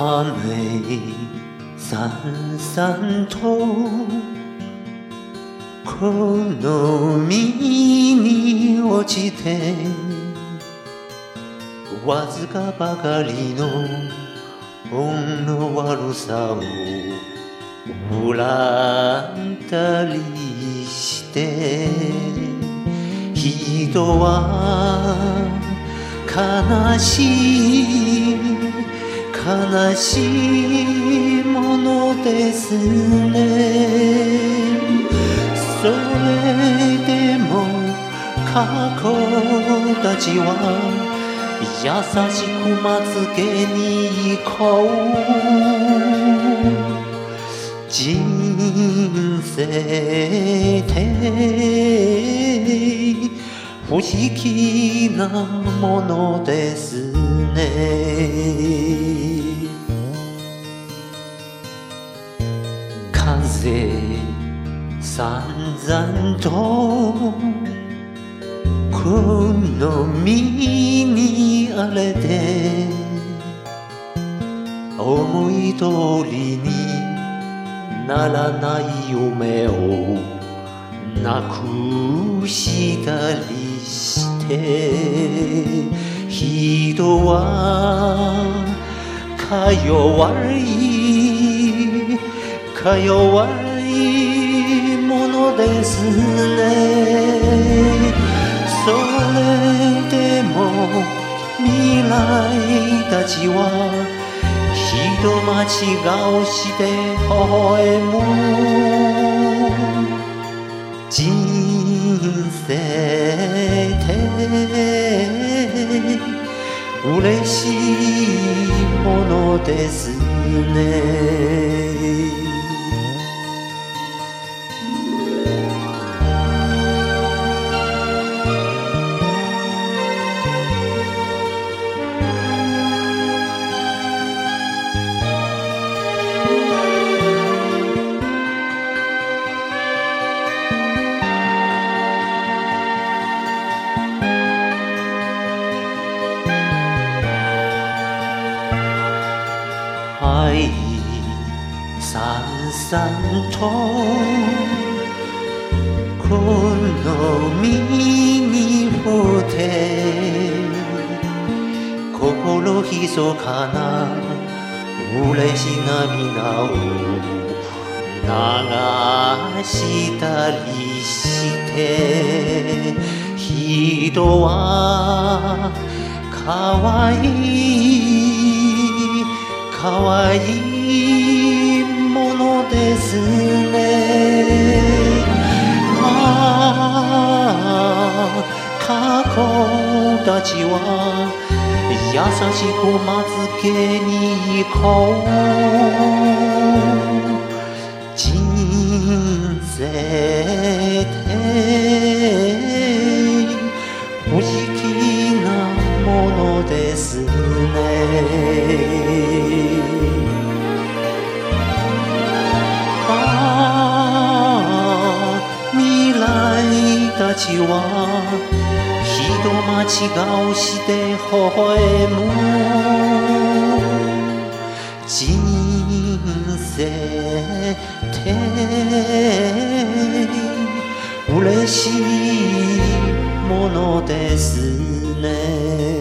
雨さんさんとこの海に落ちてわずかばかりの運の悪さを恨んだりして人は悲しいものですね。それでも過去たちは優しくまつげに行こう。人生って不思議なものですね。風さんざんとこの身に荒れて思い通りにならない夢をなくしたりして人はか弱いものですね。それでも未来たちは人待ち顔して微笑む。人生って嬉しいものですね。愛さんさんとこの身に触て心ひそかな嬉し涙を流したりして人はかわいいものですね。過去たちは優しくまつげに行こう。人生って不思議なものですね。未来たちは人待ち顔して微笑む。人生って嬉しいものですね。